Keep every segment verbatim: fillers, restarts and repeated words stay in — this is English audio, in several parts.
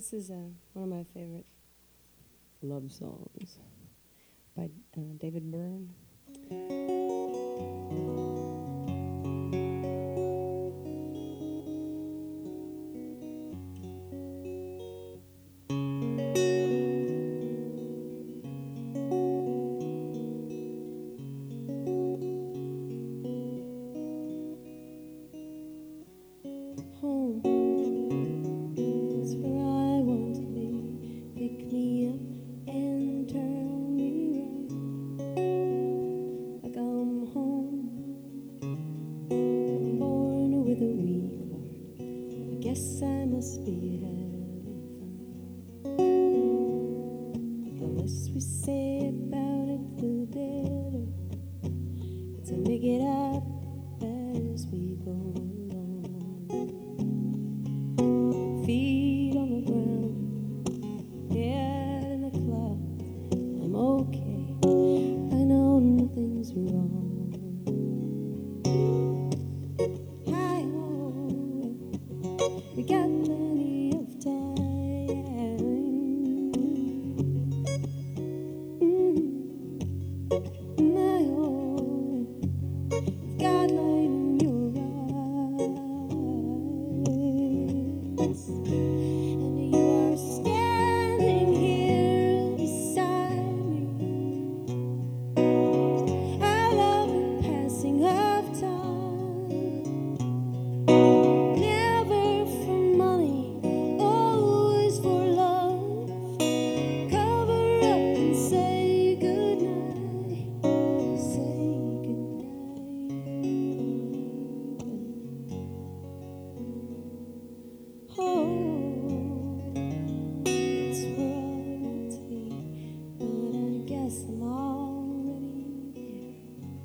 This is uh, one of my favorite love songs by uh, David Byrne. Home is where I want to be. Pick me up and turn me right. Like I'm home. I'm born with a weak heart. I guess I must be having fun. But the less we say about it, the better. It's a make it up as we go along. Feet on the ground, head in the clouds. I'm okay. I know nothing's wrong. Hi ho, we got plenty of time. Mm-hmm. My oh, you've got light in your eyes. And you are standing here beside me. I love the passing of time. Never for money, always for love. Cover up and say goodnight. Say goodnight. Oh, it's where I want to be, but I guess I'm already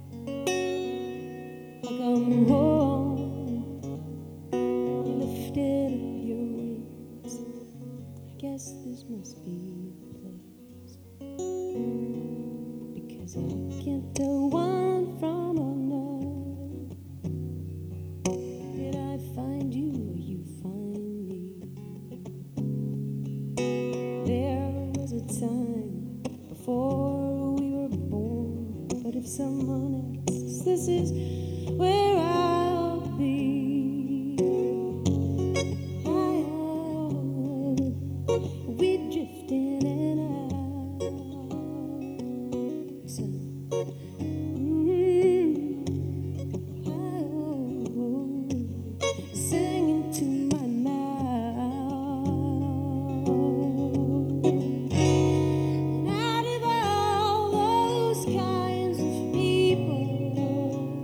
there. Like I'm home, you lifted up your wings. I guess this must be the place, because I can't tell one from another. Did I find you or you find me? There was a time before we were born, but if someone asks, this is where I'll be. I, we drift in and out. So, mm, I, singing to my mouth. And out of all those kinds of people,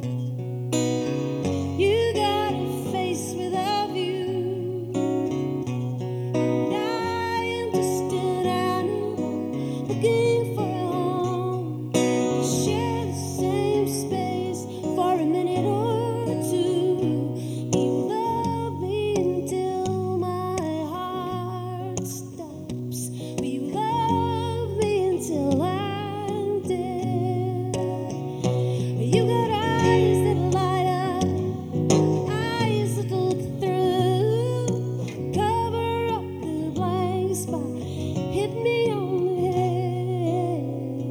you got a face with a view. And I am just an animal looking for a home. Share the same space for a minute or two. You love me until my heart stops. Will you love me until I'm dead? You got eyes that light up, eyes that look through. Cover up the blank spot, hit me on the head.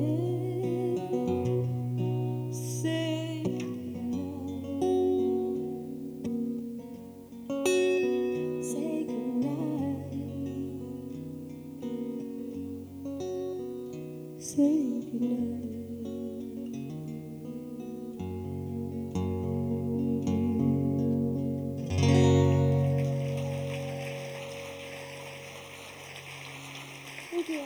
Say goodnight. Say goodnight. Say goodnight. Thank you.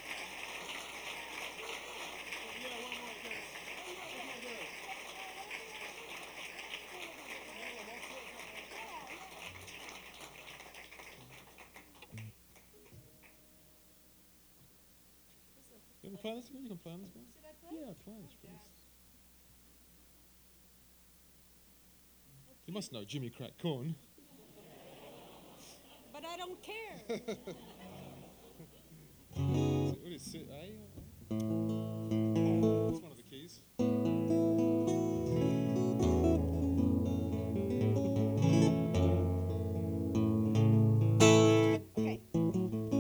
You want to play this again? You can play this again. Should I play? Yeah, play this, please. You must know Jimmy Crack Corn. But I don't care. What is it? A? It's one of the keys. Okay.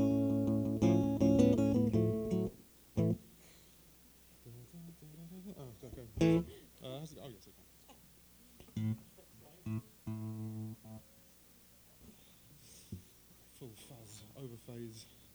Uh, how's it go? Oh, yes, okay. Full fuzz, overphase.